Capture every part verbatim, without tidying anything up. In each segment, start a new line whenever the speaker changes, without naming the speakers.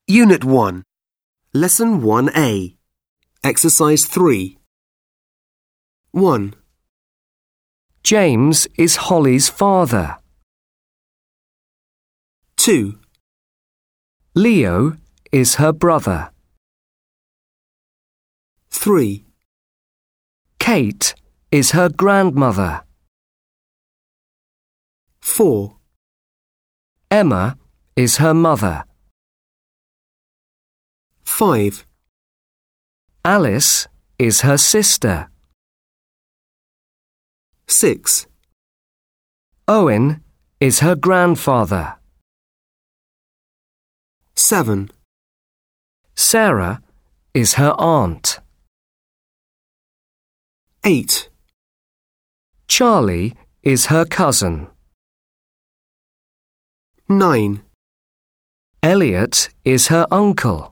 Unit one. Lesson one A. Exercise three. one.
James is Holly's father.
two.
Leo is her brother.
three.
Kate is her grandmother.
four.
Emma is her mother.
five.
Alice is her sister.
six.
Owen is her grandfather.
seven.
Sarah is her aunt.
eight.
Charlie is her cousin.
nine.
Elliot is her uncle.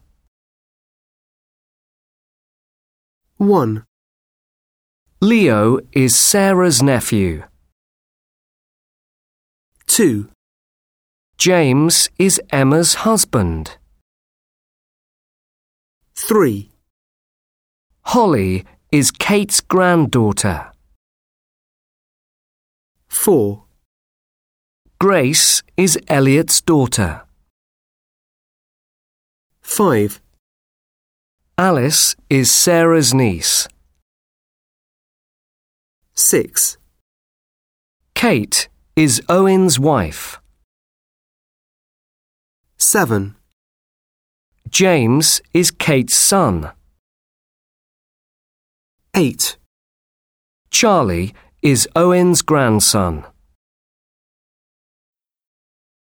one.
Leo is Sarah's nephew.
two.
James is Emma's husband.
three.
Holly is Kate's granddaughter.
four.
Grace is Elliot's daughter.
five.
Alice is Sarah's niece.
six.
Kate is Owen's wife.
seven.
James is Kate's son.
eight.
Charlie is Owen's grandson.